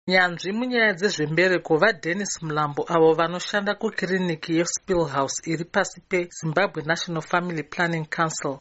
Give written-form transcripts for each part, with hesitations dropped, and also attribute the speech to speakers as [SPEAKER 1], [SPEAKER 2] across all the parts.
[SPEAKER 1] Nyanzvi munyaya dzezvembereko vaDennis Mulambo avo vanoshanda kukiriniki yeSpillhouse iri pasi peZimbabwe National Family Planning Council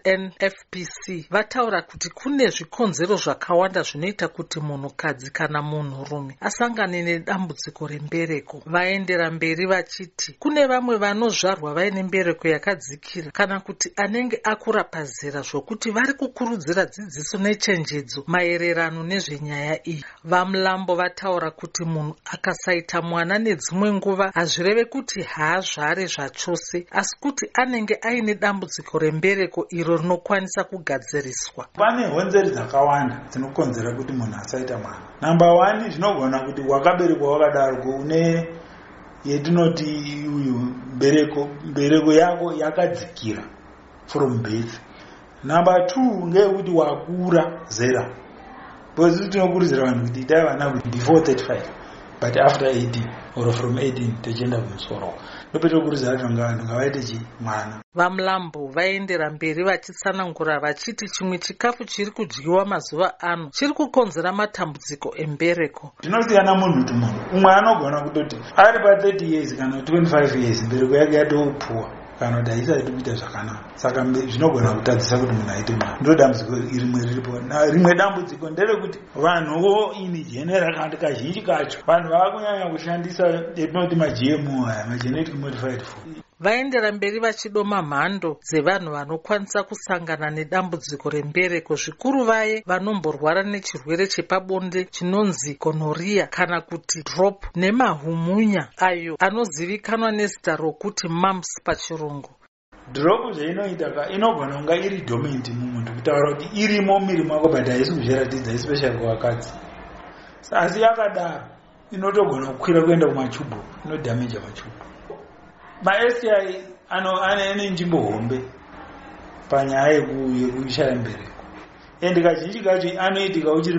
[SPEAKER 1] ZNFPC vataura kuti kune zvikonzero zvakawanda zvinoita kuti munhukadzi kana munhurume asangane nedambudziko rembereko. Vaendera mberi vachiti kune vamwe vanozvarwa vaine mbereko yakadzikira kana kuti anenge akura pazera zvokuti vari kukurudzira dzidziso nechenjedzo maererano nezvenyaya iyi. VaMulambo vataura kuti munhu akasaita mwana nedzimwe nguva hazvireve kuti haazvare zvachose, asi kuti anenge aine dambudziko rembereko iro rinokwanisa kugadziriswa.
[SPEAKER 2] Pane honzeri dzakawanda dzinokonzera kuti munhu asaita mwana. Namba 1 zvinogona kuti wakaberekwa wakadaro une yetinoti uyu mbereko yako yakadzikira from birth. Namba 2 ngeyekuti wakura zera. Because tinokurudzira vanhu kuti itai vana before 35 but after 18 or from 18 tichienda kumusoro. Ndopete kukurudzira kuti vanhu ngavaite mwana.
[SPEAKER 1] VaMulambo vaendera mberi vachitsanangura vachiti chimwe chikafu chiri kudyiwa mazuva ano chiri kukonzera matambudziko embereko.
[SPEAKER 2] Zvinosiyana munhu to munhu. Umwe anogona kutoti ari pa 30 years kana 25 years mbereko yake yatopuwa kana kuti haisati kuita zvakanaka. Saka zvinogona kutadzisa kuti munhu aite mwana. Ndiro dambudziko rimwe riripo. Rimwe dambudziko nderekuti vanhuwo ini general kana kazhinji kacho vanhu vakunyanya kushandisa etinoti maGMO aya magenetic modified food.
[SPEAKER 1] Vaendera mberi vachidoma mhando dzevanhu vanokwanisa kusangana nedambudziko rembereko, zvikuru vaye vanomborwara nechirwere chepabonde chinonzi gonorrhea kana kuti drop nemahumunya ayo anozivikanwa nezita rokuti mumps pachirungu.
[SPEAKER 2] Drop zvainoita inogona kunga iri dormant mumunhu kutaura kuti irimo miri mako but haisi kuzviratidza especially kuvakadzi. Asi yakadaro inotogona kukwira kuenda kumachubu, inodhameja machubu. Ma-STI ane nzvimbo hombe panyaya yekushaya mbereko. Ende kazhinji kacho anoitika uchiri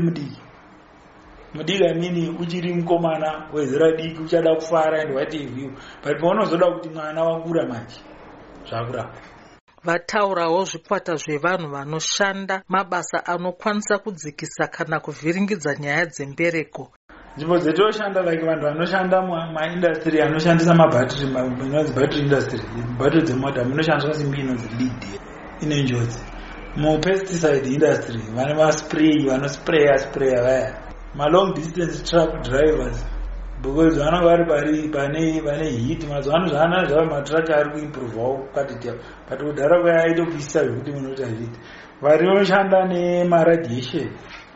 [SPEAKER 2] mudiki amini uchiri mukomana wezera diki uchada kufara and what have you, but paunozoda kuti mwana wakura manje zvakurapa.
[SPEAKER 1] Vataurawo zvikwata zvevanhu vanoshanda mabasa anokwanisa kudzikisa kana kuvhiringidza nyaya dzembereko.
[SPEAKER 2] Nzvimbo dzetoshanda like vanhu vanoshanda maindustry anoshandisa mabhatiri, inonzi battery industry, bhatiri dzemota munoshandiswa simbi inonzi lead ine njodzi. Mupesticide industry vane maspray vanospraya vaya. Long distance truck drivers because vanenge vari pane heat mazuva ano zvaana zvava matruck ari kuimprovewo kukatita but kudhara kwaya aite kuisa zvekuti munhu kuti hazviiti. Vari vanoshanda nemaradiation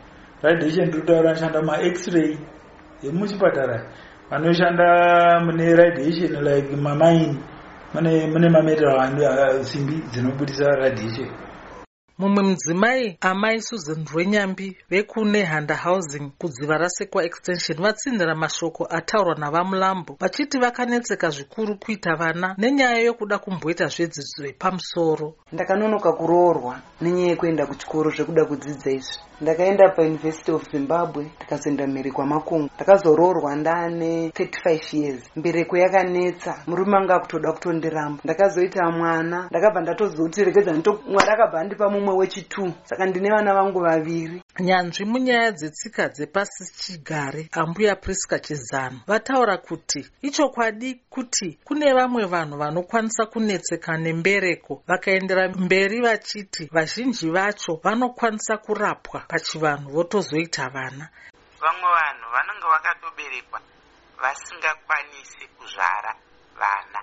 [SPEAKER 2] ndikutaura vanoshanda ma-x-ray yemuchipatara, vanoshanda mune radiation like mamaini mune mametal simbi dzinobudisa radiation.
[SPEAKER 1] Mumwe mudzimai amai Susan Rwenyambi vekune Handa Housing kudziva raSekwa Extension vatsinzira mashoko ataurwa navaMulambo vachiti vakanetseka zvikuru kuita vana nenyaya yokuda kumboita zvedzidzo yepamusoro.
[SPEAKER 3] Ndakanonoka kuroorwa nenyaya yekuenda kuchikoro zvekuda kudzidza izvi. Ndakaenda paUniversity of Zimbabwe ndikazoenda mhiri kwaMakungu. Ndakazoroorwa ndane 35 years. Mbereko yakanetsa, murume anga akutoda kutondiramba. Ndakazoita mwana, ndakabva ndatozoti regedza Mwari akabva andipa mumwe wechi2. Saka ndine vana vangu vaviri.
[SPEAKER 1] Nyanzvi munyaya dzetsika dzepasi chigare Ambuya Priska Chizano vataura kuti ichokwadi kuti kune vamwe vanhu vanokwanisa kunetseka nembereko, vakaendera mberi vachiti vazhinji vacho vanokwanisa kurapwa pachivanhu votozoita vana.
[SPEAKER 4] Vamwe vanhu vanenge vakatoberekwa vasingakwanisi kuzvara vana,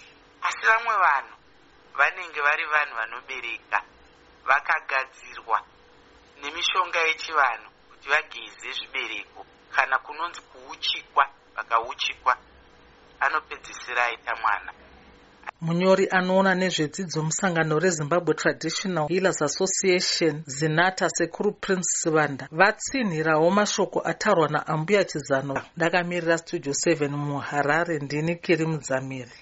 [SPEAKER 4] asi vamwe vanhu vanenge vari vanhu vanobereka vakagadzirwa nemishonga yechivanhu kuti vageze zvibereko kana kunonzi kuuchikwa, vakauchikwa anopedzisira aita mwana.
[SPEAKER 1] Munyori anoona nezvedzidzo musangano reZimbabwe Traditional Healers Association Zinata Sekuru Prince Sivanda vatsinhirawo mashoko ataurwa naAmbuya Chizano. Ndakamirira Studio 7 muHarare, ndini Kiri Mudzamiri.